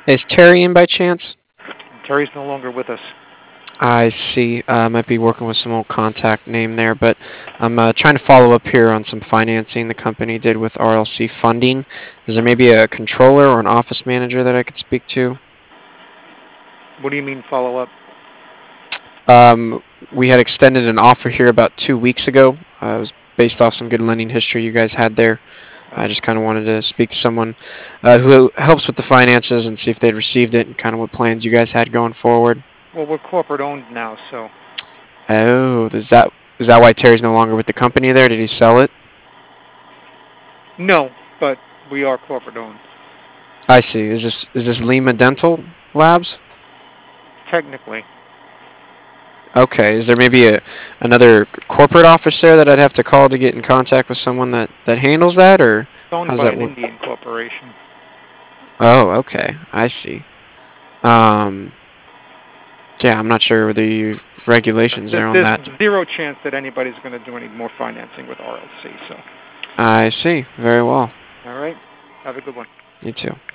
Is Terry in by chance? Terry's no longer with us. I see. Might be working with some old contact name there, but I'm trying to follow up here on some financing the company did with RLC funding. Is there maybe a controller or an office manager that I could speak to? What do you mean follow up? We had extended an offer here about 2 weeks ago. It was based off some good lending history you guys had there. I just kind of wanted to speak to someone who helps with the finances and see if they'd received it and kind of what plans you guys had going forward. Well, we're corporate owned now, so. Oh, is that why Terry's no longer with the company there? Did he sell it? No, but we are corporate owned. I see. Is this Lima Dental Labs? Technically. Okay. Is there maybe another corporate office there that I'd have to call to get in contact with someone that handles that, or It's owned how's by that an work? Indian corporation. Oh, okay. I see. Um, yeah, I'm not sure what the regulations there on There's that. zero chance that anybody's going to do any more financing with RLC, so. I see. Very well. All right. Have a good one. You too.